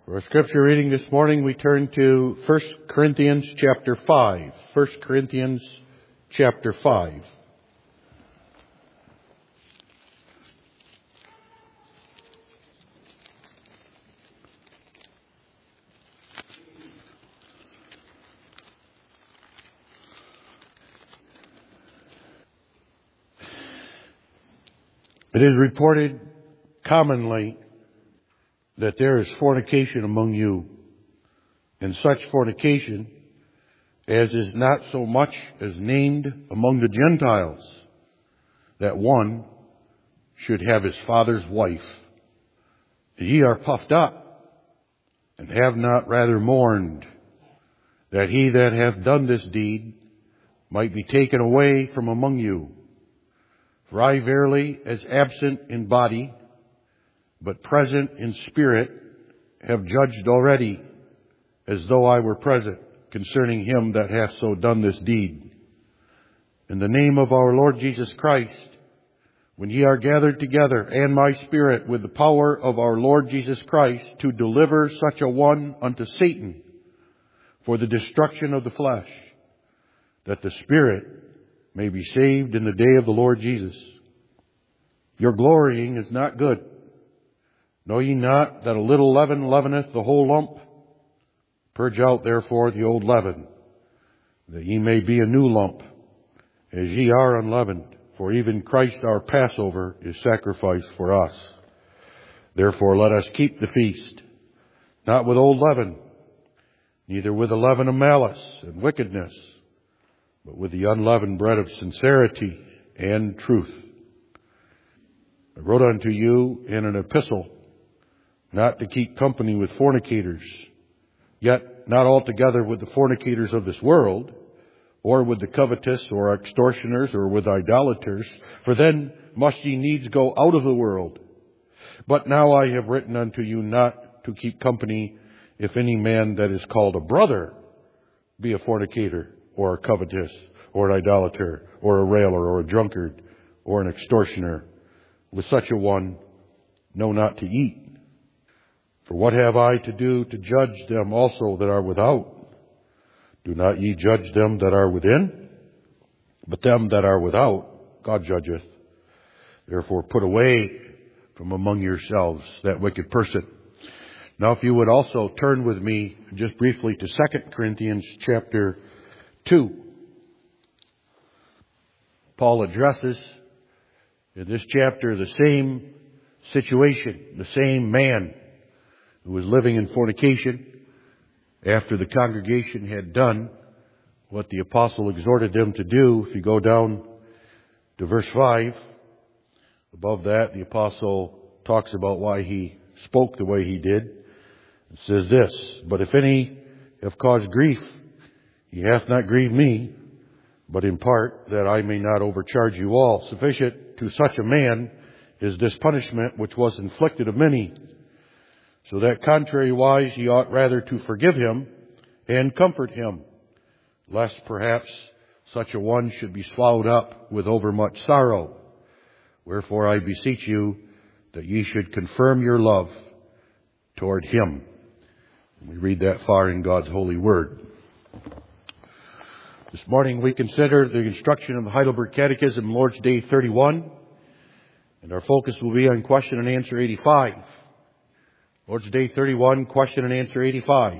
For our scripture reading this morning, we turn to 1 Corinthians chapter 5. 1 Corinthians chapter 5. It is reported commonly that there is fornication among you, and such fornication as is not so much as named among the Gentiles, that one should have his father's wife. Ye are puffed up, and have not rather mourned, that he that hath done this deed might be taken away from among you. For I verily, as absent in body, but present in spirit, have judged already, as though I were present, concerning him that hath so done this deed. In the name of our Lord Jesus Christ, when ye are gathered together, and my spirit, with the power of our Lord Jesus Christ, to deliver such a one unto Satan, for the destruction of the flesh, that the spirit may be saved in the day of the Lord Jesus. Your glorying is not good. Know ye not that a little leaven leaveneth the whole lump? Purge out therefore the old leaven, that ye may be a new lump, as ye are unleavened. For even Christ our Passover is sacrificed for us. Therefore let us keep the feast, not with old leaven, neither with the leaven of malice and wickedness, but with the unleavened bread of sincerity and truth. I wrote unto you in an epistle, not to keep company with fornicators, yet not altogether with the fornicators of this world, or with the covetous, or extortioners, or with idolaters, for then must ye needs go out of the world. But now I have written unto you not to keep company, if any man that is called a brother be a fornicator, or a covetous, or an idolater, or a railer, or a drunkard, or an extortioner. With such a one, no, not to eat. For what have I to do to judge them also that are without? Do not ye judge them that are within? But them that are without, God judgeth. Therefore put away from among yourselves that wicked person. Now if you would also turn with me just briefly to 2 Corinthians chapter 2. Paul addresses in this chapter the same situation, the same man who was living in fornication after the congregation had done what the apostle exhorted them to do. If you go down to verse 5, above that the apostle talks about why he spoke the way he did. It says this, but if any have caused grief, he hath not grieved me, but in part that I may not overcharge you all. Sufficient to such a man is this punishment which was inflicted of many. So that contrariwise ye ought rather to forgive him and comfort him, lest perhaps such a one should be swallowed up with overmuch sorrow. Wherefore I beseech you that ye should confirm your love toward him. We read that far in God's holy word. This morning we consider the instruction of the Heidelberg Catechism, Lord's Day 31, and our focus will be on question and answer 85. Lord's Day 31, question and answer 85.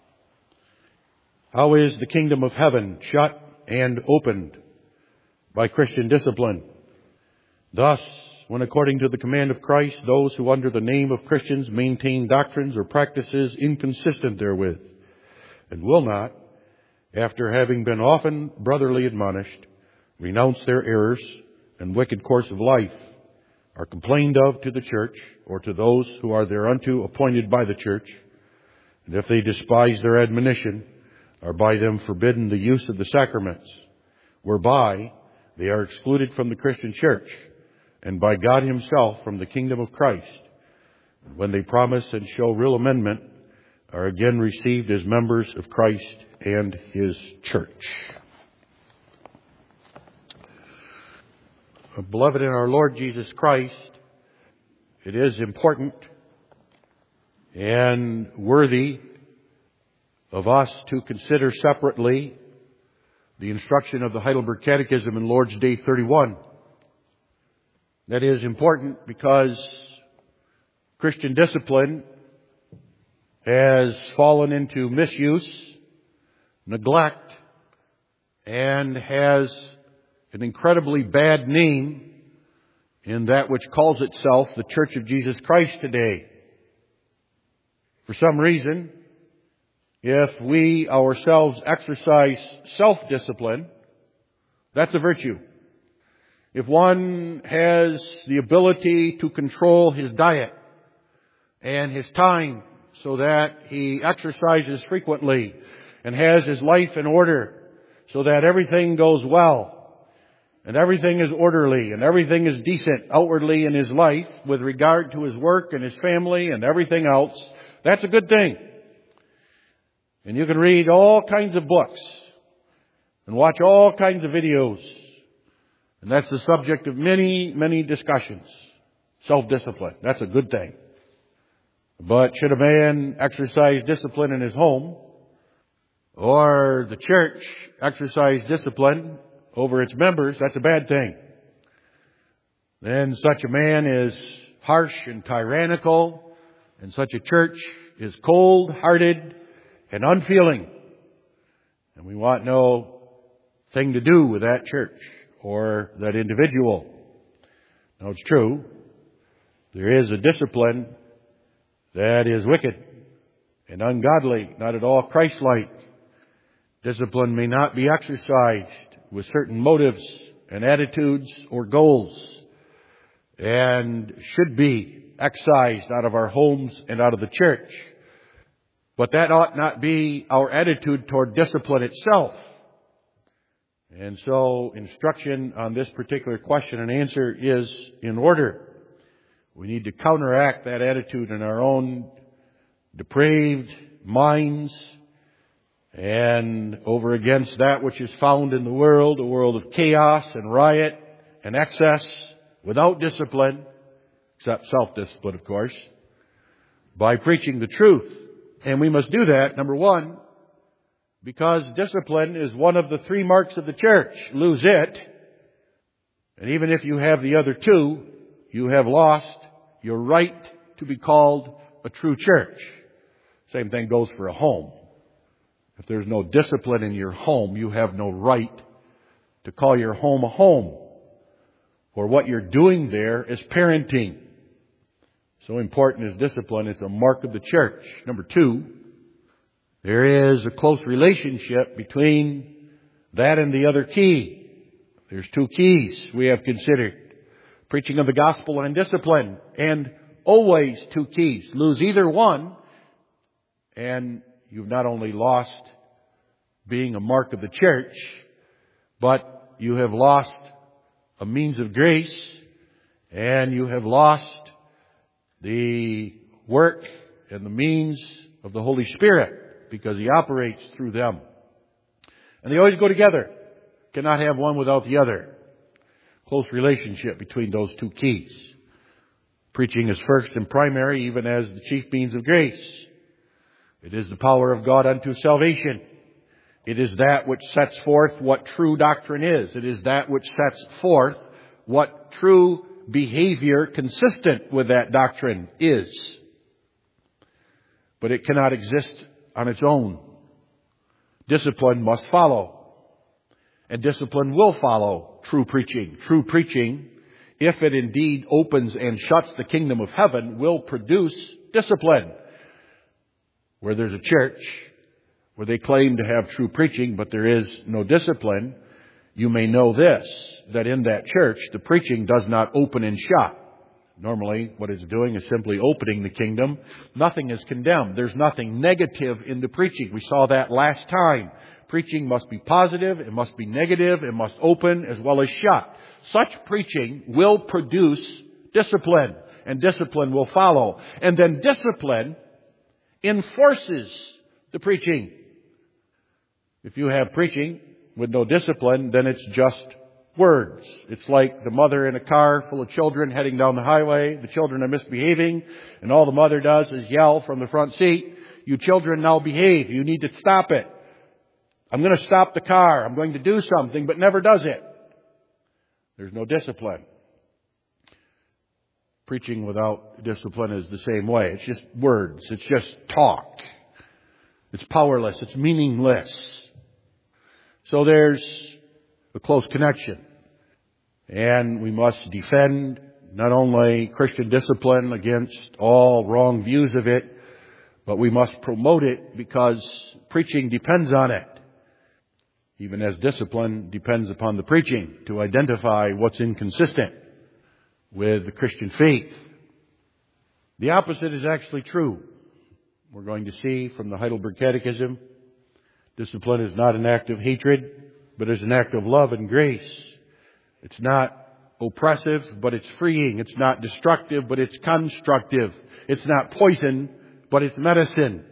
How is the kingdom of heaven shut and opened? By Christian discipline. Thus, when according to the command of Christ, those who under the name of Christians maintain doctrines or practices inconsistent therewith, and will not, after having been often brotherly admonished, renounce their errors and wicked course of life, are complained of to the church, or to those who are thereunto appointed by the church, and if they despise their admonition, are by them forbidden the use of the sacraments, whereby they are excluded from the Christian church, and by God himself from the kingdom of Christ. And when they promise and show real amendment, are again received as members of Christ and his church. Beloved in our Lord Jesus Christ, it is important and worthy of us to consider separately the instruction of the Heidelberg Catechism in Lord's Day 31. That is important because Christian discipline has fallen into misuse, neglect, and has an incredibly bad name in that which calls itself the Church of Jesus Christ today. For some reason, if we ourselves exercise self-discipline, that's a virtue. If one has the ability to control his diet and his time so that he exercises frequently and has his life in order so that everything goes well and everything is orderly and everything is decent outwardly in his life with regard to his work and his family and everything else, that's a good thing. And you can read all kinds of books and watch all kinds of videos. And that's the subject of many, many discussions. Self-discipline. That's a good thing. But should a man exercise discipline in his home, or the church exercise discipline over its members, that's a bad thing. Then such a man is harsh and tyrannical, and such a church is cold-hearted and unfeeling. And we want no thing to do with that church or that individual. Now it's true, there is a discipline that is wicked and ungodly, not at all Christ-like. Discipline may not be exercised with certain motives and attitudes or goals, and should be excised out of our homes and out of the church. But that ought not be our attitude toward discipline itself. And so instruction on this particular question and answer is in order. We need to counteract that attitude in our own depraved minds and over against that which is found in the world, a world of chaos and riot and excess without discipline, except self-discipline, of course, by preaching the truth. And we must do that, number one, because discipline is one of the three marks of the church. Lose it, and even if you have the other two, you have lost your right to be called a true church. Same thing goes for a home. If there's no discipline in your home, you have no right to call your home a home. Or what you're doing there is parenting. So important is discipline. It's a mark of the church. Number two, there is a close relationship between that and the other key. There's two keys we have considered. Preaching of the gospel and discipline. And always two keys. Lose either one, and you've not only lost being a mark of the church, but you have lost a means of grace, and you have lost the work and the means of the Holy Spirit, because He operates through them. And they always go together. Cannot have one without the other. Close relationship between those two keys. Preaching is first and primary, even as the chief means of grace. It is the power of God unto salvation. It is that which sets forth what true doctrine is. It is that which sets forth what true behavior consistent with that doctrine is. But it cannot exist on its own. Discipline must follow. And discipline will follow true preaching. True preaching, if it indeed opens and shuts the kingdom of heaven, will produce discipline. Where there's a church where they claim to have true preaching, but there is no discipline, you may know this, that in that church, the preaching does not open and shut. Normally, what it's doing is simply opening the kingdom. Nothing is condemned. There's nothing negative in the preaching. We saw that last time. Preaching must be positive, it must be negative, it must open as well as shut. Such preaching will produce discipline, and discipline will follow. And then discipline enforces the preaching. If you have preaching with no discipline, then it's just words. It's like the mother in a car full of children heading down the highway. The children are misbehaving, and all the mother does is yell from the front seat, "You children now behave. You need to stop it. I'm going to stop the car. I'm going to do something," but never does it. There's no discipline. Preaching without discipline is the same way. It's just words. It's just talk. It's powerless. It's meaningless. So there's a close connection. And we must defend not only Christian discipline against all wrong views of it, but we must promote it because preaching depends on it. Even as discipline depends upon the preaching to identify what's inconsistent with the Christian faith. The opposite is actually true. We're going to see from the Heidelberg Catechism, discipline is not an act of hatred, but is an act of love and grace. It's not oppressive, but it's freeing. It's not destructive, but it's constructive. It's not poison, but it's medicine.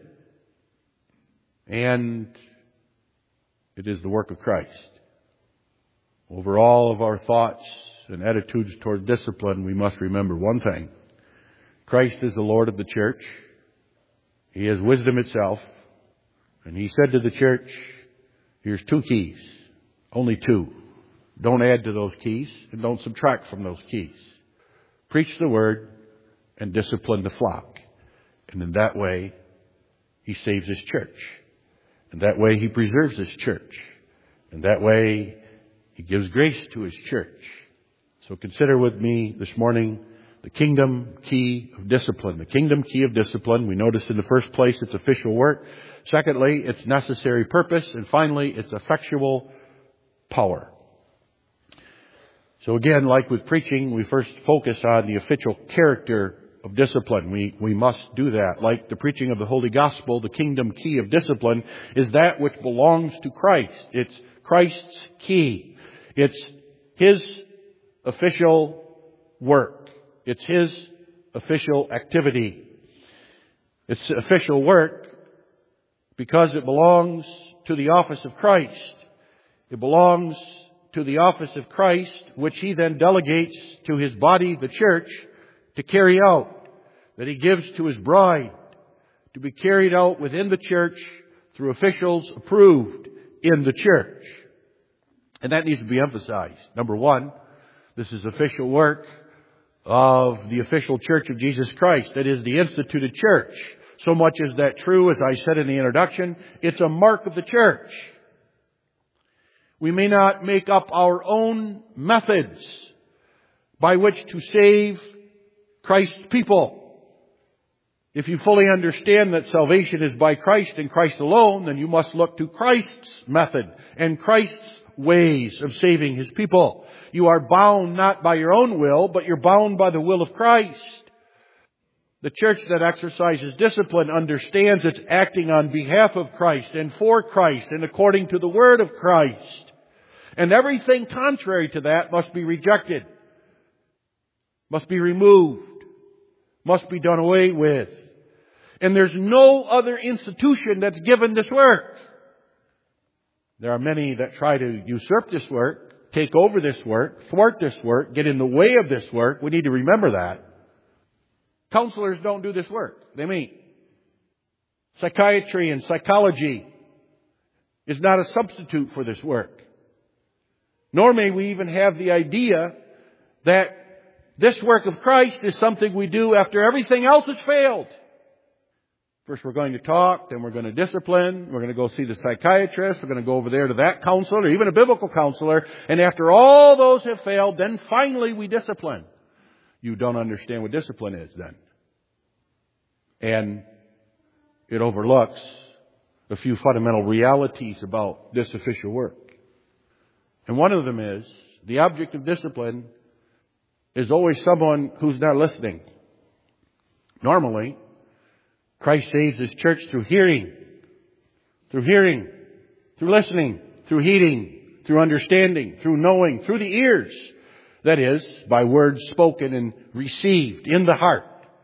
And it is the work of Christ. Over all of our thoughts and attitudes toward discipline, we must remember one thing. Christ is the Lord of the church. He is wisdom itself. And He said to the church, here's 2 keys. Only 2. Don't add to those keys and don't subtract from those keys. Preach the word and discipline the flock. And in that way, He saves His church. And that way He preserves His church. And that way He gives grace to His church. So consider with me this morning the kingdom key of discipline. The kingdom key of discipline. We noticed in the first place its official work. Secondly, its necessary purpose. And finally, its effectual power. So again, like with preaching, we first focus on the official character of discipline. We must do that. Like the preaching of the Holy Gospel, the kingdom key of discipline is that which belongs to Christ. It's Christ's key. It's His official work. It's His official activity. It's official work because it belongs to the office of Christ. It belongs to the office of Christ, which He then delegates to His body, the church, to carry out, that He gives to His bride, to be carried out within the church through officials approved in the church. And that needs to be emphasized. Number one, this is official work of the official church of Jesus Christ. That is the instituted church. So much is that true, as I said in the introduction, it's a mark of the church. We may not make up our own methods by which to save Christ's people. If you fully understand that salvation is by Christ and Christ alone, then you must look to Christ's method and Christ's ways of saving His people. You are bound not by your own will, but you're bound by the will of Christ. The church that exercises discipline understands it's acting on behalf of Christ and for Christ and according to the Word of Christ. And everything contrary to that must be rejected, must be removed, must be done away with. And there's no other institution that's given this work. There are many that try to usurp this work, take over this work, thwart this work, get in the way of this work. We need to remember that. Counselors don't do this work. They meet. Psychiatry and psychology is not a substitute for this work. Nor may we even have the idea that this work of Christ is something we do after everything else has failed. First we're going to talk, then we're going to discipline, we're going to go see the psychiatrist, we're going to go over there to that counselor, or even a biblical counselor, and after all those have failed, then finally we discipline. You don't understand what discipline is then. And it overlooks a few fundamental realities about this official work. And one of them is, the object of discipline is always someone who's not listening. Normally, Christ saves His church through hearing, through listening, through heeding, through understanding, through knowing, through the ears. That is, by words spoken and received in the heart.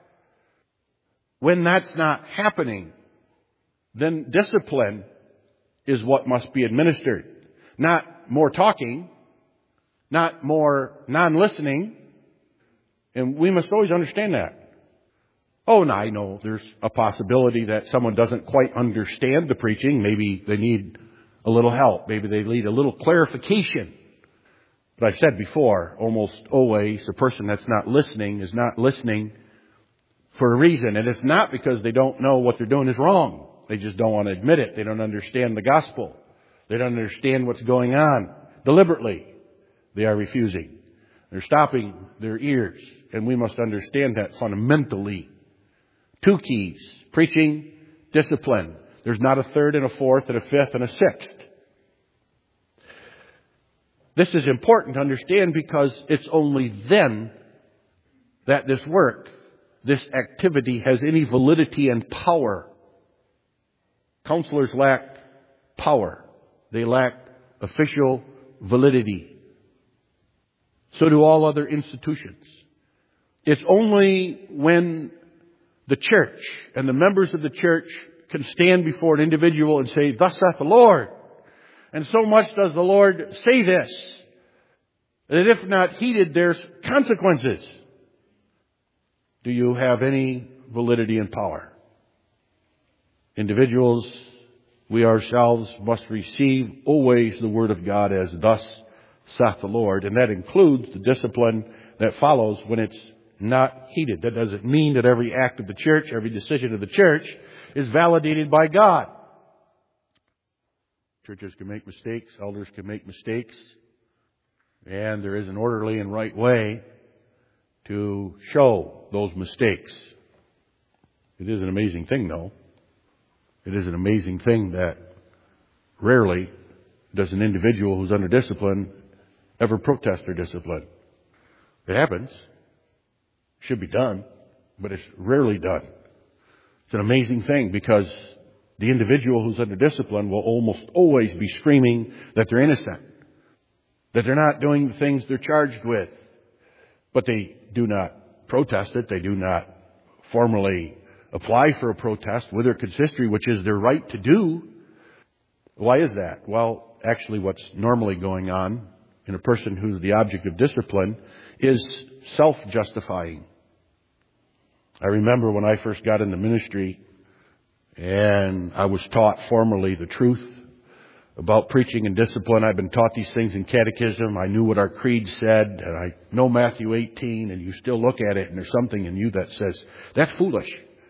When that's not happening, then discipline is what must be administered. Not more talking, not more non-listening. And we must always understand that. Oh, and I know there's a possibility that someone doesn't quite understand the preaching. Maybe they need a little help. Maybe they need a little clarification. But I've said before, almost always, the person that's not listening is not listening for a reason. And it's not because they don't know what they're doing is wrong. They just don't want to admit it. They don't understand the gospel. They don't understand what's going on. Deliberately, they are refusing. They're stopping their ears. And we must understand that fundamentally. 2 keys: preaching, discipline. There's not a third and a fourth and a fifth and a sixth. This is important to understand because it's only then that this work, this activity, has any validity and power. Counselors lack power. They lack official validity. So do all other institutions. It's only when the church and the members of the church can stand before an individual and say, "Thus saith the Lord." And so much does the Lord say this, that if not heeded, there's consequences. Do you have any validity and power? Individuals, we ourselves must receive always the Word of God as "Thus saith the Lord." And that includes the discipline that follows when it's not heeded. That doesn't mean that every act of the church, every decision of the church is validated by God. Churches can make mistakes. Elders can make mistakes. And there is an orderly and right way to show those mistakes. It is an amazing thing, though. It is an amazing thing that rarely does an individual who's under discipline ever protest their discipline. It happens. Should be done, but it's rarely done. It's an amazing thing because the individual who's under discipline will almost always be screaming that they're innocent, that they're not doing the things they're charged with. But they do not protest it. They do not formally apply for a protest with their consistory, which is their right to do. Why is that? Well, actually what's normally going on in a person who's the object of discipline is self-justifying. I remember when I first got into ministry and I was taught formally the truth about preaching and discipline. I've been taught these things in catechism. I knew what our creed said, and I know Matthew 18, and you still look at it and there's something in you that says, that's foolish.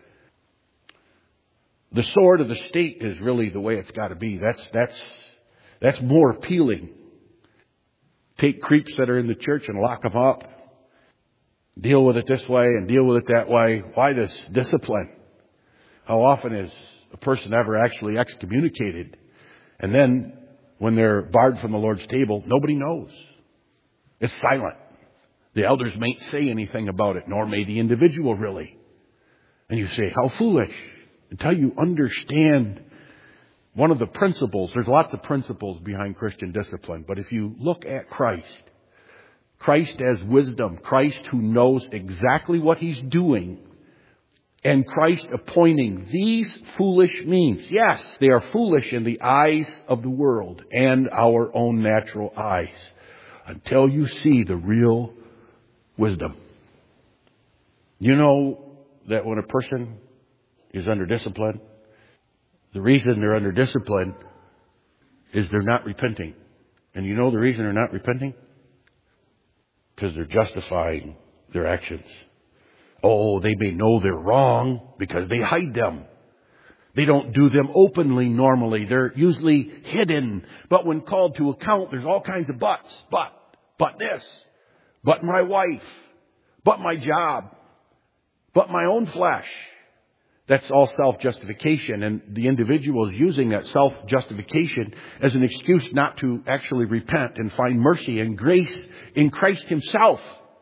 The sword of the state is really the way it's got to be. That's more appealing. Take creeps that are in the church and lock them up. Deal with it this way and deal with it that way. Why this discipline? How often is a person ever actually excommunicated? And then when they're barred from the Lord's table, nobody knows. It's silent. The elders mayn't say anything about it, nor may the individual really. And you say, how foolish. Until you understand one of the principles. There's lots of principles behind Christian discipline. But if you look at Christ as wisdom, Christ who knows exactly what He's doing, and Christ appointing these foolish means. Yes, they are foolish in the eyes of the world and our own natural eyes, until you see the real wisdom. You know that when a person is under discipline, the reason they're under discipline is they're not repenting. And you know the reason they're not repenting? Because they're justifying their actions. Oh, they may know they're wrong because they hide them. They don't do them openly normally. They're usually hidden. But when called to account, there's all kinds of buts. But this. But my wife. But my job. But my own flesh. That's all self-justification. And the individual is using that self-justification as an excuse not to actually repent and find mercy and grace in Christ Himself.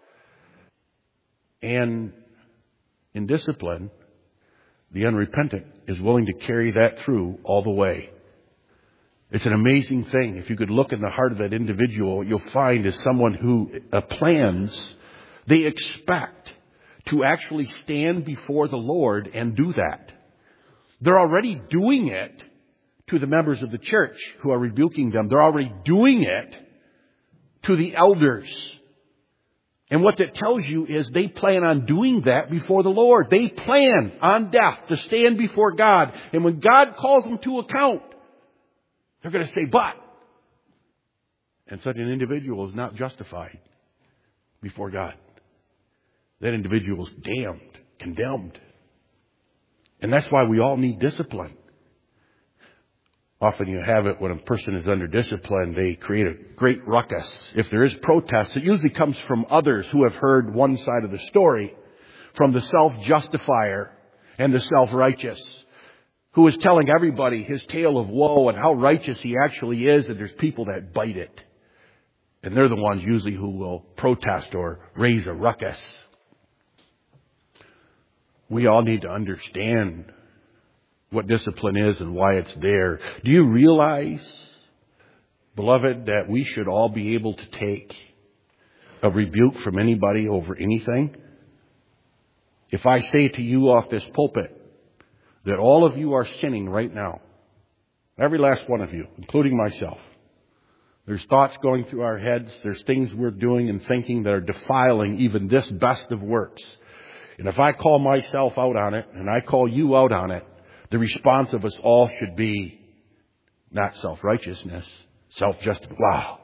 And in discipline, the unrepentant is willing to carry that through all the way. It's an amazing thing. If you could look in the heart of that individual, what you'll find is someone who plans, they expect to actually stand before the Lord and do that. They're already doing it to the members of the church who are rebuking them. They're already doing it to the elders. And what that tells you is they plan on doing that before the Lord. They plan on death to stand before God. And when God calls them to account, they're going to say, but. And such an individual is not justified before God. That individual is damned, condemned. And that's why we all need discipline. Often you have it when a person is under discipline, they create a great ruckus. If there is protest, it usually comes from others who have heard one side of the story, from the self-justifier and the self-righteous, who is telling everybody his tale of woe and how righteous he actually is, and there's people that bite it. And they're the ones usually who will protest or raise a ruckus. We all need to understand what discipline is and why it's there. Do you realize, beloved, that we should all be able to take a rebuke from anybody over anything? If I say to you off this pulpit that all of you are sinning right now, every last one of you, including myself, there's thoughts going through our heads, there's things we're doing and thinking that are defiling even this best of works. And if I call myself out on it and I call you out on it, the response of us all should be not self-righteousness, self-justification. Wow,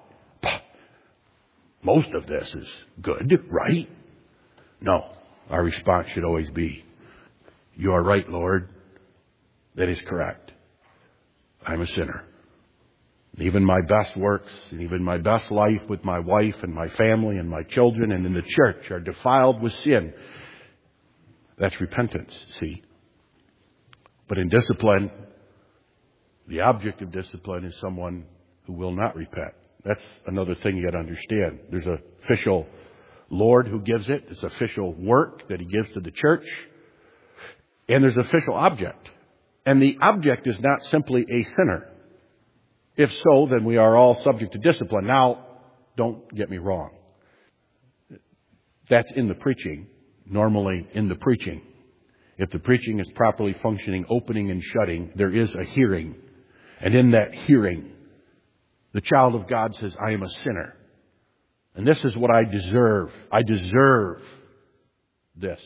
most of this is good, right? No, our response should always be, you are right, Lord. That is correct. I'm a sinner. Even my best works and even my best life with my wife and my family and my children and in the church are defiled with sin. That's repentance, see? But in discipline, the object of discipline is someone who will not repent. That's another thing you got to understand. There's an official Lord who gives it. It's official work that He gives to the church. And there's official object. And the object is not simply a sinner. If so, then we are all subject to discipline. Now, don't get me wrong. That's in the preaching. Normally in the preaching. If the preaching is properly functioning, opening and shutting, there is a hearing. And in that hearing, the child of God says, I am a sinner. And this is what I deserve. I deserve this.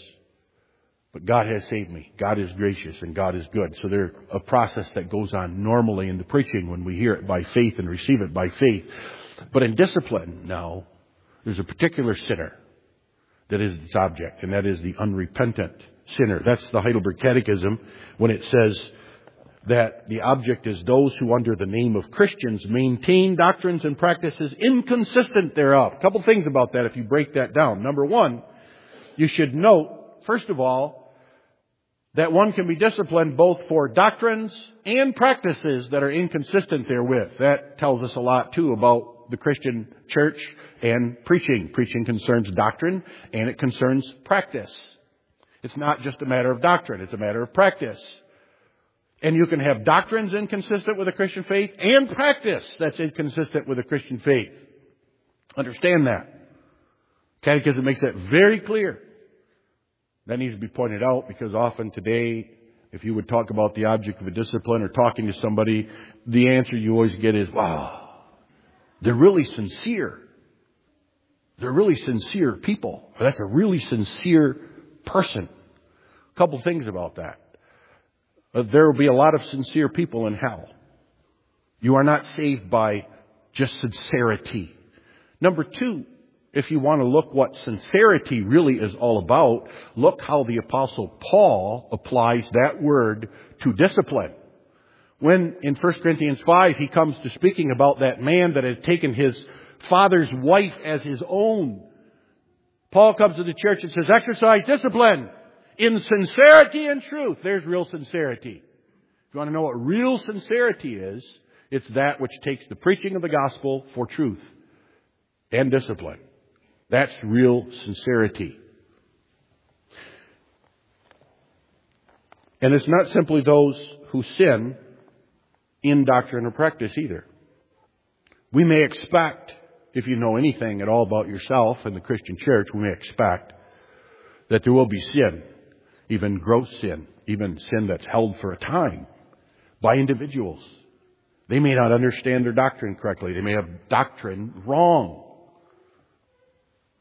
But God has saved me. God is gracious and God is good. So there's a process that goes on normally in the preaching when we hear it by faith and receive it by faith. But in discipline, now, there's a particular sinner that is its object, and that is the unrepentant sinner. That's the Heidelberg Catechism when it says that the object is those who under the name of Christians maintain doctrines and practices inconsistent thereof. A couple things about that if you break that down. Number one, you should note, first of all, that one can be disciplined both for doctrines and practices that are inconsistent therewith. That tells us a lot, too, about the Christian church and preaching. Preaching concerns doctrine, and it concerns practice. It's not just a matter of doctrine, it's a matter of practice. And you can have doctrines inconsistent with the Christian faith and practice that's inconsistent with the Christian faith. Understand that. Catechism makes that very clear. That needs to be pointed out because often today, if you would talk about the object of a discipline or talking to somebody, the answer you always get is, wow, they're really sincere. They're really sincere people. That's a really sincere person. A couple things about that. There will be a lot of sincere people in hell. You are not saved by just sincerity. Number two, if you want to look what sincerity really is all about, look how the Apostle Paul applies that word to discipline. When in 1 Corinthians 5 he comes to speaking about that man that had taken his father's wife as his own, Paul comes to the church and says, exercise discipline in sincerity and truth. There's real sincerity. If you want to know what real sincerity is, it's that which takes the preaching of the gospel for truth and discipline. That's real sincerity. And it's not simply those who sin in doctrine or practice either. We may expect, if you know anything at all about yourself and the Christian church, we may expect that there will be sin, even gross sin, even sin that's held for a time by individuals. They may not understand their doctrine correctly. They may have doctrine wrong.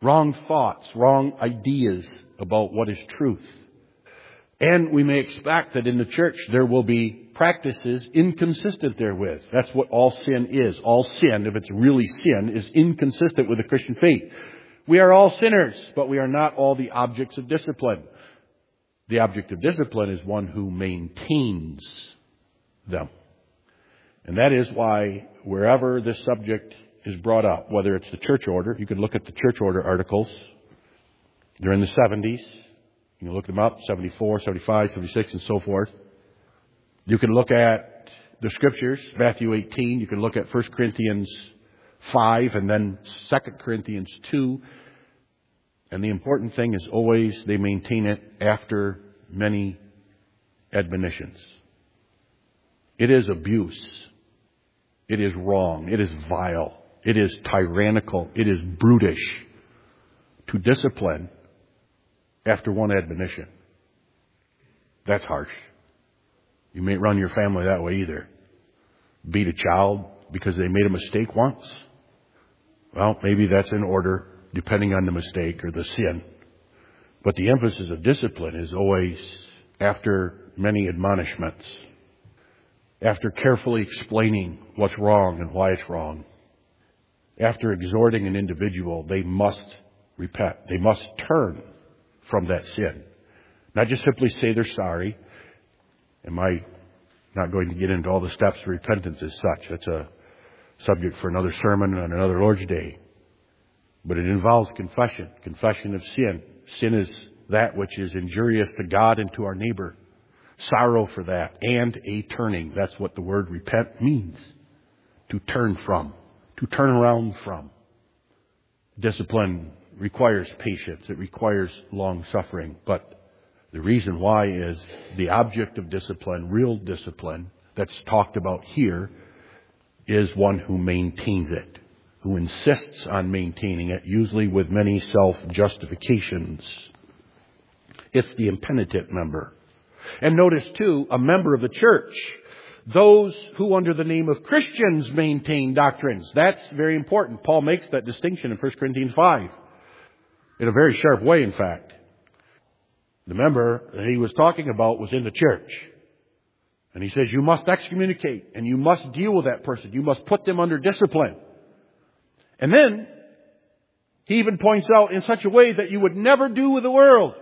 wrong thoughts, wrong ideas about what is truth. And we may expect that in the church there will be practices inconsistent therewith. That's what all sin is. All sin, if it's really sin, is inconsistent with the Christian faith. We are all sinners, but we are not all the objects of discipline. The object of discipline is one who maintains them. And that is why wherever this subject is brought up, whether it's the church order, you can look at the church order articles. They're in the 70s. You can look them up, 74, 75, 76, and so forth. You can look at the scriptures, Matthew 18. You can look at 1 Corinthians 5 and then 2 Corinthians 2. And the important thing is always they maintain it after many admonitions. It is abuse. It is wrong. It is vile. It is tyrannical. It is brutish to discipline after one admonition. That's harsh. You may run your family that way either. Beat a child because they made a mistake once. Well, maybe that's in order depending on the mistake or the sin. But the emphasis of discipline is always after many admonishments. After carefully explaining what's wrong and why it's wrong. After exhorting an individual, they must repent. They must turn from that sin. Not just simply say they're sorry. Am I not going to get into all the steps of repentance as such? That's a subject for another sermon on another Lord's Day. But it involves confession. Confession of sin. Sin is that which is injurious to God and to our neighbor. Sorrow for that. And a turning. That's what the word repent means. To turn from. To turn around from. Discipline requires patience. It requires long suffering. But the reason why is the object of discipline, real discipline, that's talked about here, is one who maintains it, who insists on maintaining it, usually with many self-justifications. It's the impenitent member. And notice too, a member of the church, those who under the name of Christians maintain doctrines. That's very important. Paul makes that distinction in 1 Corinthians 5. In a very sharp way, in fact. The member that he was talking about was in the church. And he says, you must excommunicate and you must deal with that person. You must put them under discipline. And then, he even points out in such a way that you would never do with the world.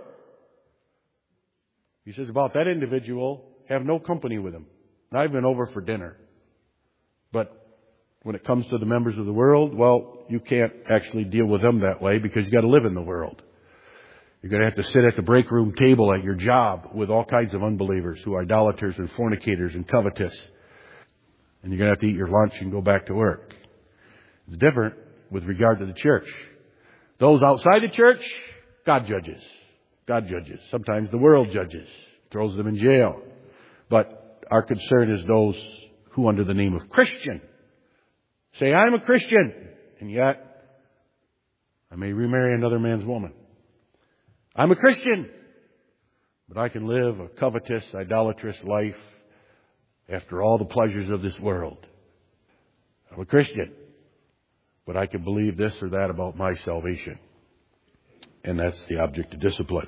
He says about that individual, have no company with him. Not even over for dinner. But when it comes to the members of the world, well, you can't actually deal with them that way because you got to live in the world. You're going to have to sit at the break room table at your job with all kinds of unbelievers who are idolaters and fornicators and covetous. And you're going to have to eat your lunch and go back to work. It's different with regard to the church. Those outside the church, God judges. God judges. Sometimes the world judges. Throws them in jail. But our concern is those who under the name of Christian say, I'm a Christian. And yet, I may remarry another man's woman. I'm a Christian, but I can live a covetous, idolatrous life after all the pleasures of this world. I'm a Christian, but I can believe this or that about my salvation. And that's the object of discipline.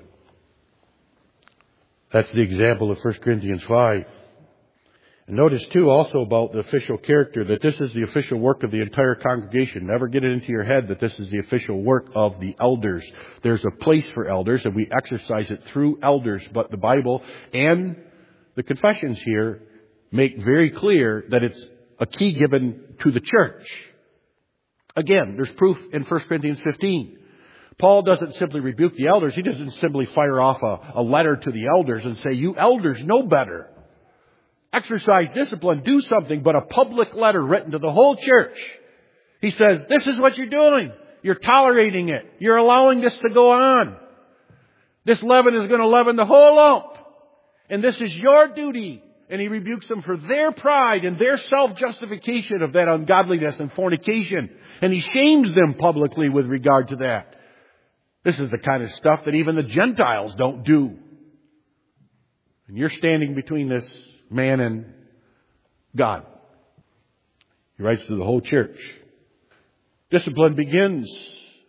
That's the example of 1 Corinthians 5. And notice too also about the official character that this is the official work of the entire congregation. Never get it into your head that this is the official work of the elders. There's a place for elders and we exercise it through elders. But the Bible and the confessions here make very clear that it's a key given to the church. Again, there's proof in 1 Corinthians 15. Paul doesn't simply rebuke the elders. He doesn't simply fire off a letter to the elders and say, you elders know better. Exercise discipline, do something, but a public letter written to the whole church. He says, this is what you're doing. You're tolerating it. You're allowing this to go on. This leaven is going to leaven the whole lump. And this is your duty. And he rebukes them for their pride and their self-justification of that ungodliness and fornication. And he shames them publicly with regard to that. This is the kind of stuff that even the Gentiles don't do. And you're standing between this man and God. He writes to the whole church. Discipline begins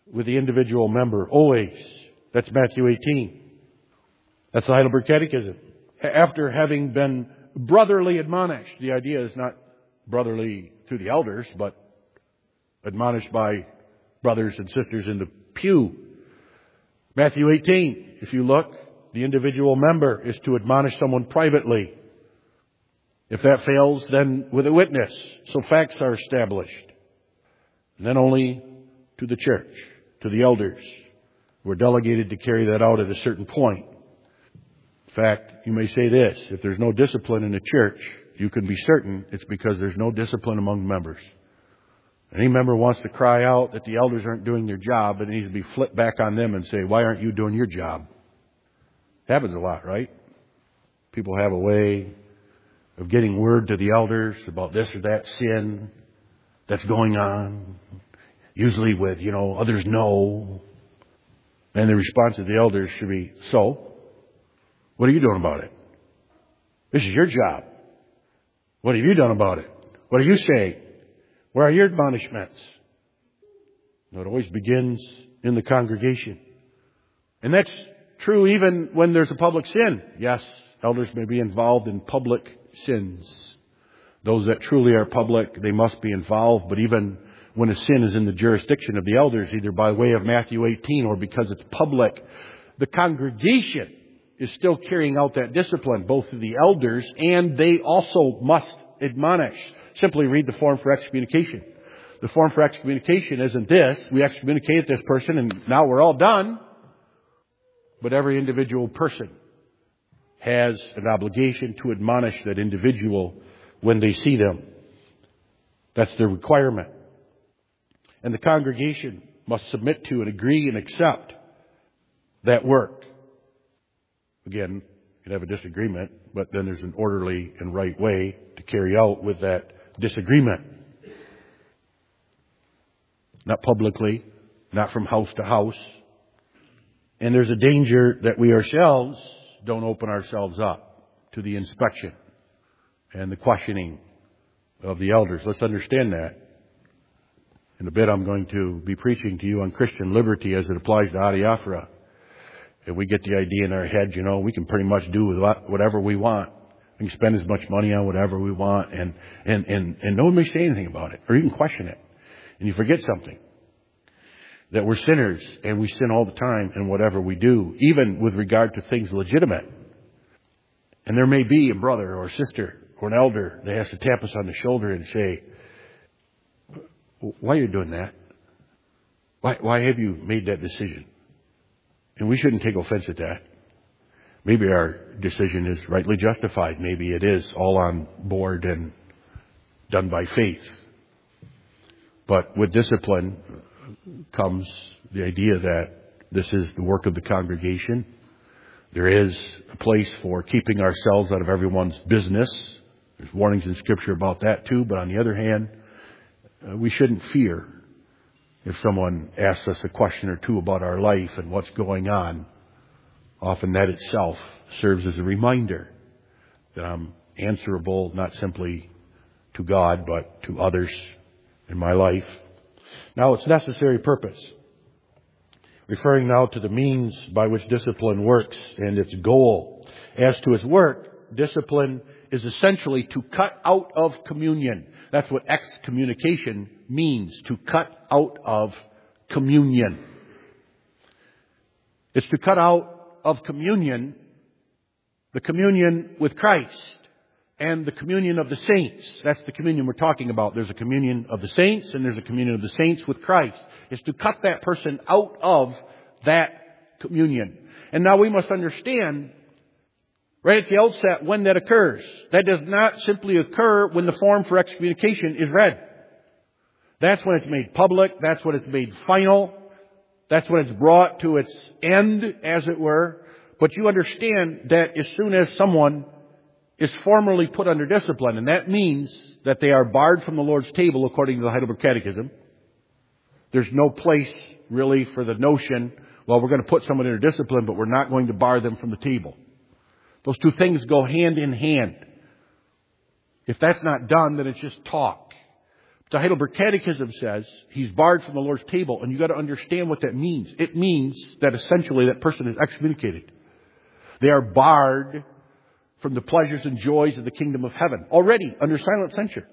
with the individual member, always. That's Matthew 18. That's the Heidelberg Catechism. After having been brotherly admonished, the idea is not brotherly through the elders, but admonished by brothers and sisters in the pew. Matthew 18, if you look, the individual member is to admonish someone privately. If that fails, then with a witness, so facts are established. And then only to the church, to the elders, who are delegated to carry that out at a certain point. In fact, you may say this: if there's no discipline in the church, you can be certain it's because there's no discipline among members. Any member wants to cry out that the elders aren't doing their job, and it needs to be flipped back on them and say, why aren't you doing your job? Happens a lot, right? People have a way of getting word to the elders about this or that sin that's going on. Usually with, others know. And the response of the elders should be, so? What are you doing about it? This is your job. What have you done about it? What are you saying? Where are your admonishments? It always begins in the congregation. And that's true even when there's a public sin. Yes, elders may be involved in public sins. Those that truly are public, they must be involved. But even when a sin is in the jurisdiction of the elders, either by way of Matthew 18 or because it's public, the congregation is still carrying out that discipline, both of the elders, and they also must admonish. Simply read the form for excommunication. The form for excommunication isn't this: we excommunicate this person and now we're all done. But every individual person has an obligation to admonish that individual when they see them. That's their requirement. And the congregation must submit to and agree and accept that work. Again, you'd have a disagreement, but then there's an orderly and right way to carry out with that disagreement. Not publicly, not from house to house. And there's a danger that we ourselves don't open ourselves up to the inspection and the questioning of the elders. Let's understand that. In a bit, I'm going to be preaching to you on Christian liberty as it applies to adiaphora. If we get the idea in our head, we can pretty much do whatever we want. We can spend as much money on whatever we want, and no one may say anything about it or even question it. And you forget something. That we're sinners, and we sin all the time in whatever we do, even with regard to things legitimate. And there may be a brother or a sister or an elder that has to tap us on the shoulder and say, why are you doing that? Why have you made that decision? And we shouldn't take offense at that. Maybe our decision is rightly justified. Maybe it is all on board and done by faith. But with discipline comes the idea that this is the work of the congregation. There is a place for keeping ourselves out of everyone's business. There's warnings in Scripture about that too. But on the other hand, we shouldn't fear if someone asks us a question or two about our life and what's going on. Often that itself serves as a reminder that I'm answerable not simply to God, but to others in my life. Now, its necessary purpose. Referring now to the means by which discipline works and its goal. As to its work, discipline is essentially to cut out of communion. That's what excommunication means, to cut out of communion. It's to cut out of communion, the communion with Christ and the communion of the saints. That's the communion we're talking about. There's a communion of the saints and there's a communion of the saints with Christ. It's to cut that person out of that communion. And now we must understand right at the outset when that occurs. That does not simply occur when the form for excommunication is read. That's when it's made public. That's when it's made final. That's when it's brought to its end, as it were. But you understand that as soon as someone is formally put under discipline, and that means that they are barred from the Lord's table according to the Heidelberg Catechism. There's no place really for the notion, well, we're going to put someone under discipline, but we're not going to bar them from the table. Those two things go hand in hand. If that's not done, then it's just talk. The Heidelberg Catechism says he's barred from the Lord's table, and you've got to understand what that means. It means that essentially that person is excommunicated. They are barred from the pleasures and joys of the kingdom of heaven, already under silent censure.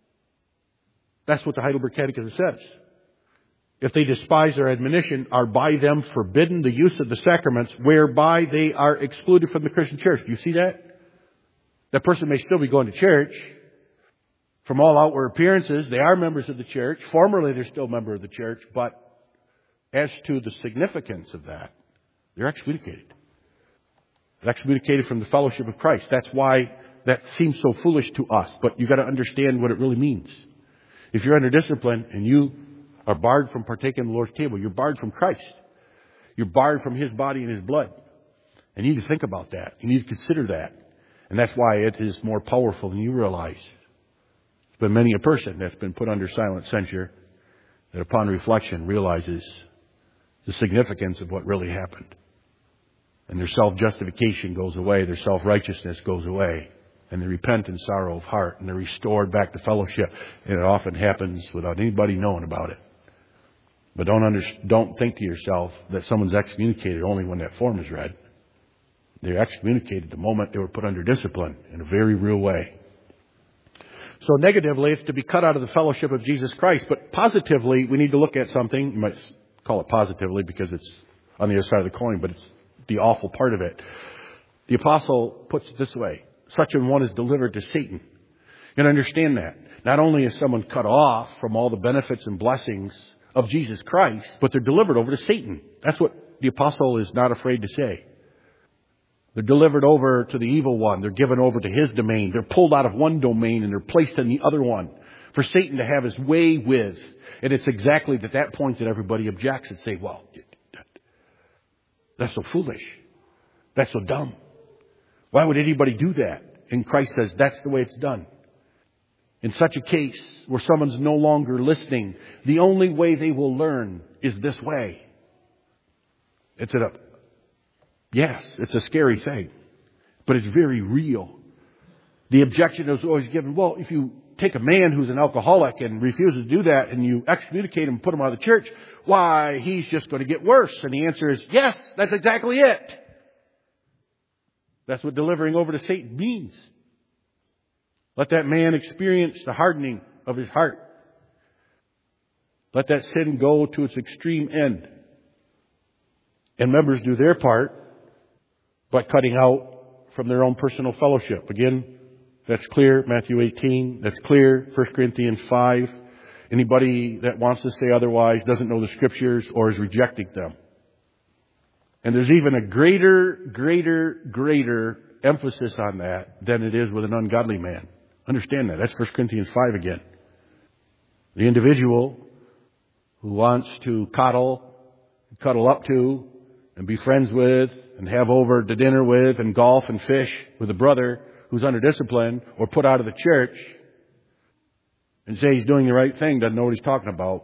That's what the Heidelberg Catechism says. If they despise their admonition, are by them forbidden the use of the sacraments, whereby they are excluded from the Christian church. Do you see that? That person may still be going to church. From all outward appearances, they are members of the church. Formerly, they're still a member of the church. But as to the significance of that, they're excommunicated. They're excommunicated from the fellowship of Christ. That's why that seems so foolish to us. But you've got to understand what it really means. If you're under discipline and you are barred from partaking of the Lord's table, you're barred from Christ. You're barred from His body and His blood. And you need to think about that. You need to consider that. And that's why it is more powerful than you realize. But many a person that's been put under silent censure that upon reflection realizes the significance of what really happened. And their self-justification goes away, their self-righteousness goes away, and they repent in sorrow of heart, and they're restored back to fellowship. And it often happens without anybody knowing about it. But don't think to yourself that someone's excommunicated only when that form is read. They're excommunicated the moment they were put under discipline in a very real way. So negatively, it's to be cut out of the fellowship of Jesus Christ. But positively, we need to look at something. You might call it positively because it's on the other side of the coin, but it's the awful part of it. The apostle puts it this way. Such an one is delivered to Satan. You can understand that. Not only is someone cut off from all the benefits and blessings of Jesus Christ, but they're delivered over to Satan. That's what the apostle is not afraid to say. They're delivered over to the evil one. They're given over to his domain. They're pulled out of one domain and they're placed in the other one for Satan to have his way with. And it's exactly at that point that everybody objects and say, well, that's so foolish. That's so dumb. Why would anybody do that? And Christ says that's the way it's done. In such a case where someone's no longer listening, the only way they will learn is this way. Yes, it's a scary thing, but it's very real. The objection is always given, well, if you take a man who's an alcoholic and refuses to do that and you excommunicate him and put him out of the church, why, he's just going to get worse. And the answer is, yes, that's exactly it. That's what delivering over to Satan means. Let that man experience the hardening of his heart. Let that sin go to its extreme end. And members do their part by cutting out from their own personal fellowship. Again, that's clear, Matthew 18. That's clear, 1 Corinthians 5. Anybody that wants to say otherwise doesn't know the Scriptures or is rejecting them. And there's even a greater emphasis on that than it is with an ungodly man. Understand that. That's 1 Corinthians 5 again. The individual who wants to cuddle up to, and be friends with, and have over to dinner with, and golf and fish with a brother who's under discipline or put out of the church, and say he's doing the right thing, doesn't know what he's talking about.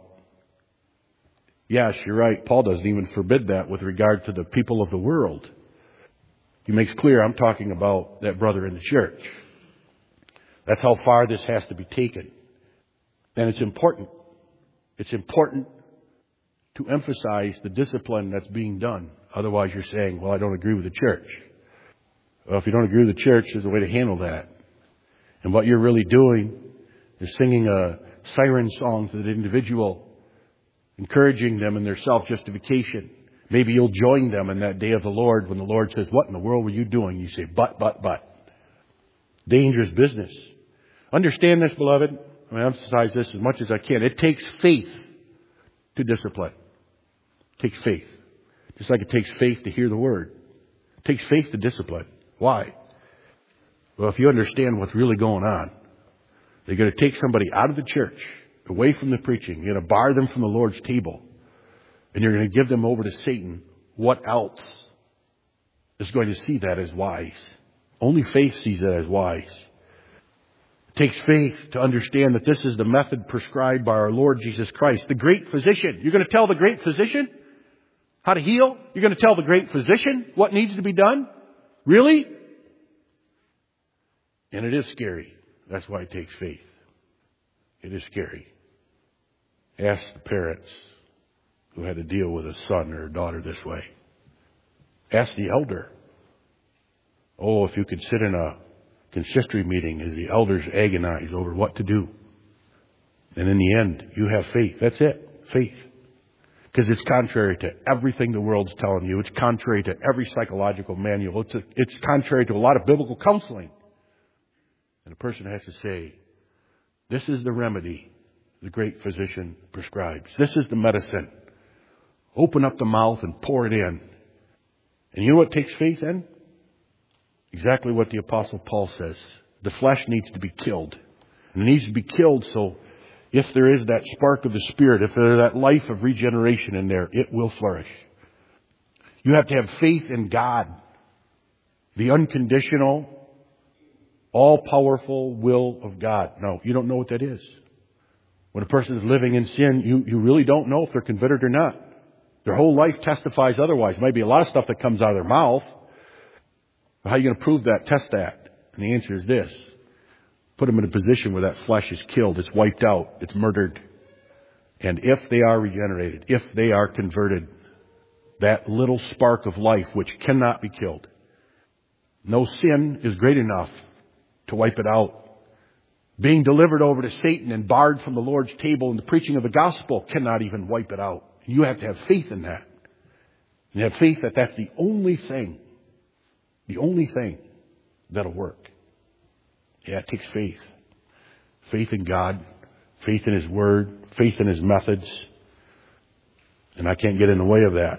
Yes, you're right. Paul doesn't even forbid that with regard to the people of the world. He makes clear I'm talking about that brother in the church. That's how far this has to be taken. And it's important. It's important to emphasize the discipline that's being done. Otherwise you're saying, well, I don't agree with the church. Well, if you don't agree with the church, there's a way to handle that. And what you're really doing is singing a siren song to the individual, encouraging them in their self-justification. Maybe you'll join them in that day of the Lord when the Lord says, what in the world were you doing? You say, but. Dangerous business. Understand this, beloved. I'm going to emphasize this as much as I can. It takes faith to discipline. It takes faith. Just like it takes faith to hear the word. It takes faith to discipline. Why? Well, if you understand what's really going on, they're going to take somebody out of the church, away from the preaching. You're going to bar them from the Lord's table. And you're going to give them over to Satan. What else is going to see that as wise? Only faith sees that as wise. It takes faith to understand that this is the method prescribed by our Lord Jesus Christ, the great physician. You're going to tell the great physician how to heal? You're going to tell the great physician what needs to be done? Really? And it is scary. That's why it takes faith. It is scary. Ask the parents who had to deal with a son or a daughter this way. Ask the elder. Oh, if you could sit in a consistory meeting as the elders agonize over what to do. And in the end, you have faith. That's it. Faith. Because it's contrary to everything the world's telling you. It's contrary to every psychological manual. It's contrary to a lot of biblical counseling. And a person has to say, this is the remedy the great physician prescribes. This is the medicine. Open up the mouth and pour it in. And you know what takes faith in? Exactly what the Apostle Paul says. The flesh needs to be killed. And it needs to be killed so if there is that spark of the Spirit, if there is that life of regeneration in there, it will flourish. You have to have faith in God. The unconditional, all-powerful will of God. No, you don't know what that is. When a person is living in sin, you really don't know if they're converted or not. Their whole life testifies otherwise. There might be a lot of stuff that comes out of their mouth. But how are you going to prove that? Test that. And the answer is this. Put them in a position where that flesh is killed. It's wiped out. It's murdered. And if they are regenerated, if they are converted, that little spark of life which cannot be killed, no sin is great enough to wipe it out. Being delivered over to Satan and barred from the Lord's table and the preaching of the gospel cannot even wipe it out. You have to have faith in that. You have faith that that's the only thing that'll work. Yeah, it takes faith. Faith in God, faith in His Word, faith in His methods. And I can't get in the way of that.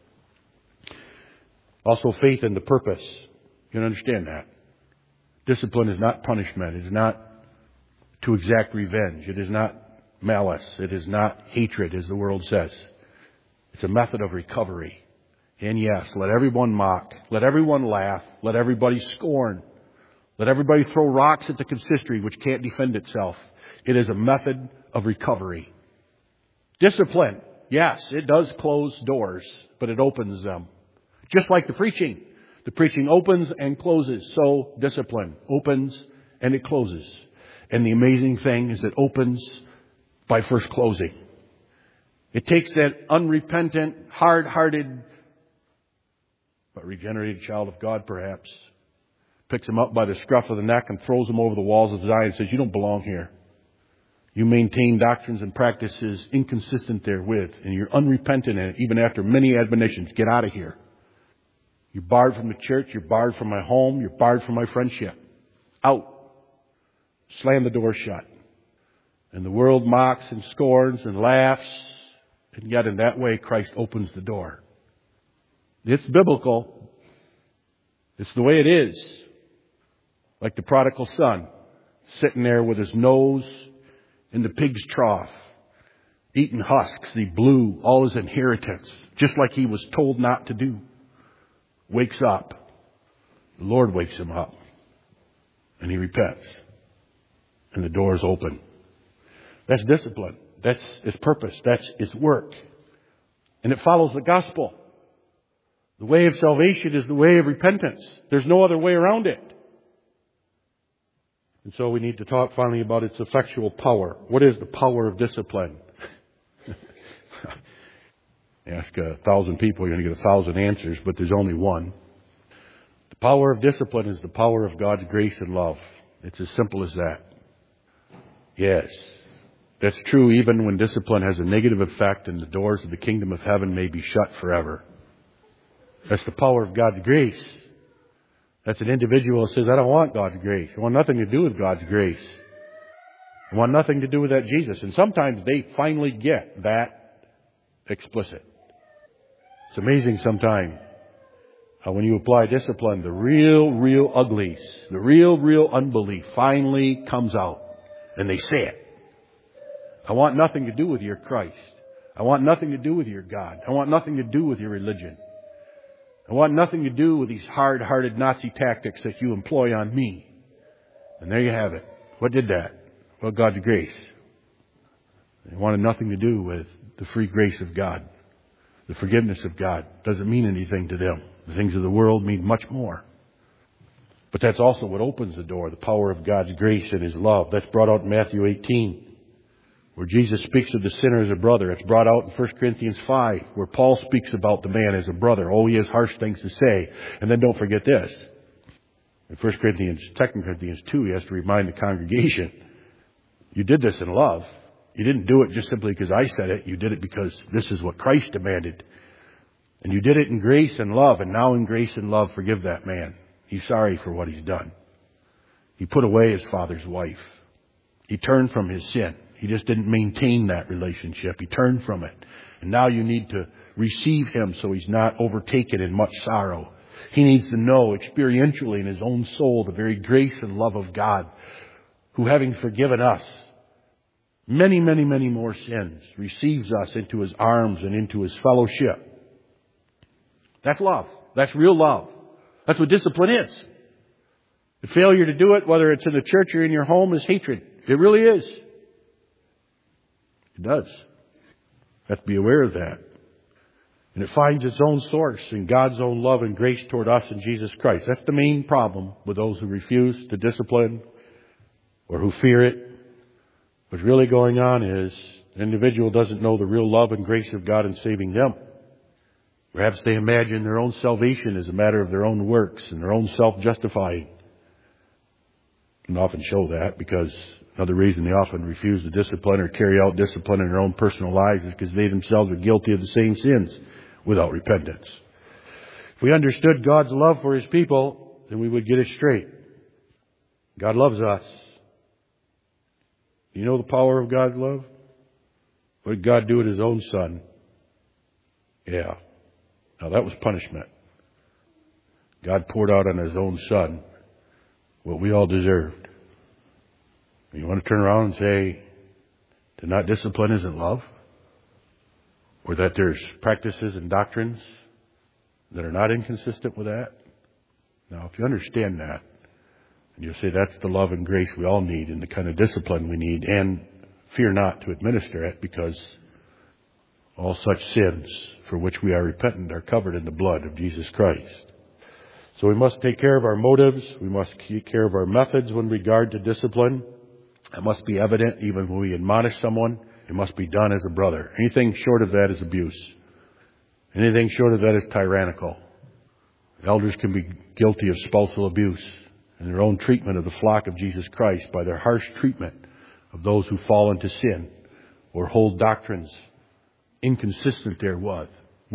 Also faith in the purpose. You can understand that. Discipline is not punishment. It is not to exact revenge. It is not malice. It is not hatred, as the world says. It's a method of recovery. And yes, let everyone mock. Let everyone laugh. Let everybody scorn. Let everybody throw rocks at the consistory which can't defend itself. It is a method of recovery. Discipline. Yes, it does close doors, but it opens them. Just like the preaching. The preaching opens and closes. So discipline opens and it closes. And the amazing thing is it opens by first closing. It takes that unrepentant, hard-hearted, but regenerated child of God perhaps, picks him up by the scruff of the neck and throws him over the walls of Zion and says, you don't belong here. You maintain doctrines and practices inconsistent therewith, and you're unrepentant in it, even after many admonitions. Get out of here. You're barred from the church. You're barred from my home. You're barred from my friendship. Out. Slam the door shut. And the world mocks and scorns and laughs. And yet in that way, Christ opens the door. It's biblical. It's the way it is. Like the prodigal son, sitting there with his nose in the pig's trough, eating husks. He blew all his inheritance, just like he was told not to do. Wakes up. The Lord wakes him up. And he repents. And the door's open. That's discipline. That's its purpose. That's its work. And it follows the gospel. The way of salvation is the way of repentance. There's no other way around it. And so we need to talk finally about its effectual power. What is the power of discipline? Ask 1,000 people, you're going to get 1,000 answers, but there's only one. The power of discipline is the power of God's grace and love. It's as simple as that. Yes, that's true even when discipline has a negative effect and the doors of the kingdom of heaven may be shut forever. That's the power of God's grace. That's an individual who says, I don't want God's grace. I want nothing to do with God's grace. I want nothing to do with that Jesus. And sometimes they finally get that explicit. It's amazing sometimes how when you apply discipline, the real uglies, the real unbelief finally comes out. And they say it. I want nothing to do with your Christ. I want nothing to do with your God. I want nothing to do with your religion. I want nothing to do with these hard-hearted Nazi tactics that you employ on me. And there you have it. What did that? Well, God's grace. They wanted nothing to do with the free grace of God. The forgiveness of God doesn't mean anything to them. The things of the world mean much more. But that's also what opens the door, the power of God's grace and His love. That's brought out in Matthew 18, where Jesus speaks of the sinner as a brother. It's brought out in 1 Corinthians 5, where Paul speaks about the man as a brother. Oh, he has harsh things to say. And then don't forget this. In 2 Corinthians 2, he has to remind the congregation, you did this in love. You didn't do it just simply because I said it. You did it because this is what Christ demanded. And you did it in grace and love. And now in grace and love, forgive that man. He's sorry for what he's done. He put away his father's wife. He turned from his sin. He just didn't maintain that relationship. He turned from it. And now you need to receive him so he's not overtaken in much sorrow. He needs to know experientially in his own soul the very grace and love of God, who having forgiven us many, many, many more sins, receives us into his arms and into his fellowship. That's love. That's real love. That's what discipline is. The failure to do it, whether it's in the church or in your home, is hatred. It really is. It does. You have to be aware of that. And it finds its own source in God's own love and grace toward us in Jesus Christ. That's the main problem with those who refuse to discipline or who fear it. What's really going on is the individual doesn't know the real love and grace of God in saving them. Perhaps they imagine their own salvation as a matter of their own works and their own self-justifying. And often show that because another reason they often refuse to discipline or carry out discipline in their own personal lives is because they themselves are guilty of the same sins without repentance. If we understood God's love for his people, then we would get it straight. God loves us. You know the power of God's love? What did God do with his own son? Yeah. Now that was punishment. God poured out on his own son what we all deserved. You want to turn around and say to not discipline isn't love? Or that there's practices and doctrines that are not inconsistent with that? Now, if you understand that, and you'll say that's the love and grace we all need and the kind of discipline we need, and fear not to administer it, because all such sins for which we are repentant are covered in the blood of Jesus Christ. So we must take care of our motives. We must take care of our methods when regard to discipline. It must be evident even when we admonish someone. It must be done as a brother. Anything short of that is abuse. Anything short of that is tyrannical. Elders can be guilty of spousal abuse and their own treatment of the flock of Jesus Christ by their harsh treatment of those who fall into sin or hold doctrines inconsistent therewith,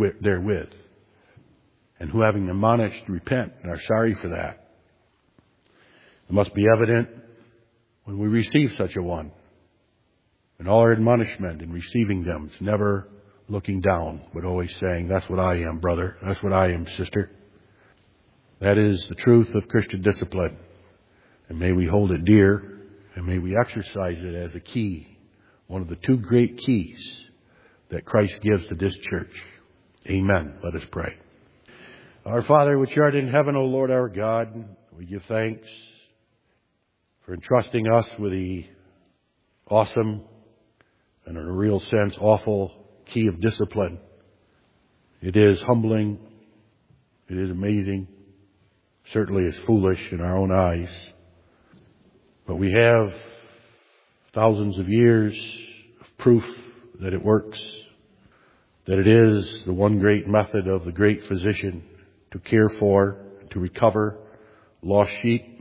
and who having admonished repent and are sorry for that. It must be evident when we receive such a one. And all our admonishment in receiving them is never looking down, but always saying, that's what I am, brother. That's what I am, sister. That is the truth of Christian discipline. And may we hold it dear, and may we exercise it as a key, one of the two great keys that Christ gives to this church. Amen. Let us pray. Our Father, which art in heaven, O Lord our God, we give thanks for entrusting us with the awesome and in a real sense awful key of discipline. It is humbling. It is amazing. Certainly is foolish in our own eyes. But we have thousands of years of proof that it works, that it is the one great method of the great physician to care for, to recover lost sheep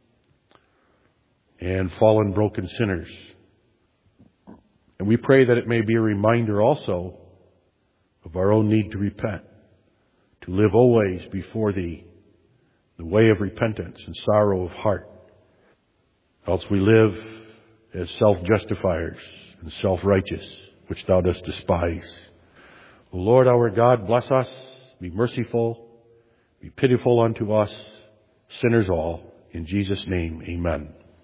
and fallen, broken sinners. And we pray that it may be a reminder also of our own need to repent, to live always before Thee, the way of repentance and sorrow of heart. Else we live as self-justifiers and self-righteous, which Thou dost despise. O Lord our God, bless us, be merciful, be pitiful unto us, sinners all. In Jesus' name, amen.